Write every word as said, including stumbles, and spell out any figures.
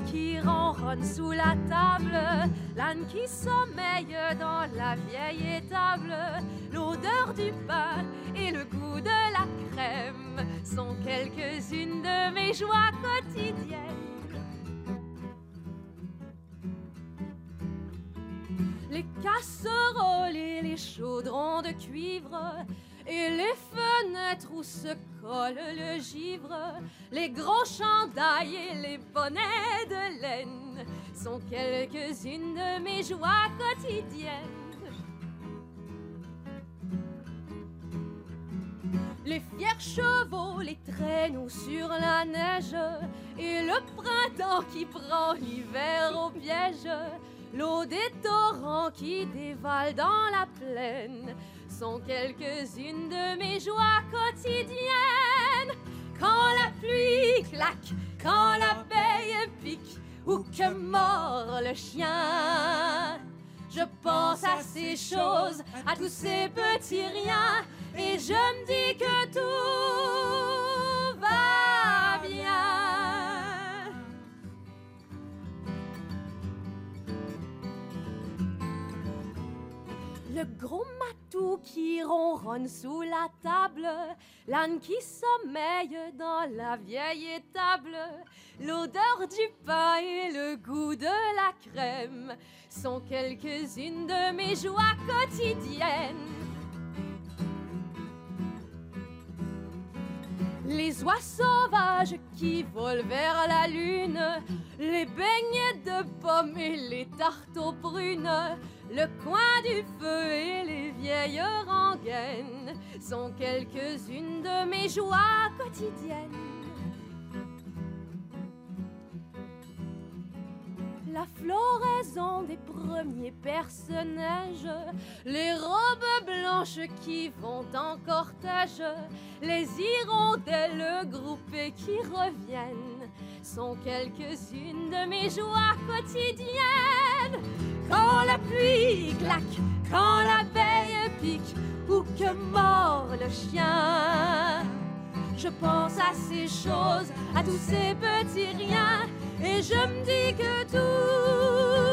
qui ronronne sous la table, l'âne qui sommeille dans la vieille étable, l'odeur du pain et le goût de la crème sont quelques-unes de mes joies quotidiennes. Les casseroles et les chaudrons de cuivre et les fenêtres où se colle le givre, les gros chandails et les bonnets de laine sont quelques-unes de mes joies quotidiennes. Les fiers chevaux, les traîneaux sur la neige et le printemps qui prend l'hiver au piège, l'eau des torrents qui dévalent dans la plaine sont quelques-unes de mes joies quotidiennes. Quand la pluie claque, quand l'abeille pique ou que mord le chien, je pense à ces choses, à tous ces petits riens, et je me dis que tout va bien. Le gros matou qui ronronne sous la table, l'âne qui sommeille dans la vieille étable, l'odeur du pain et le goût de la crème sont quelques-unes de mes joies quotidiennes. Les oies sauvages qui volent vers la lune, les beignets de pommes et les tartes aux prunes, le coin du feu et les vieilles rengaines sont quelques-unes de mes joies quotidiennes. La floraison des premiers personnages, les robes blanches qui vont en cortège, les hirondelles groupées qui reviennent sont quelques-unes de mes joies quotidiennes. Quand la pluie claque, quand l'abeille pique ou que mord le chien, je pense à ces choses, à tous ces petits riens, et je me dis que tout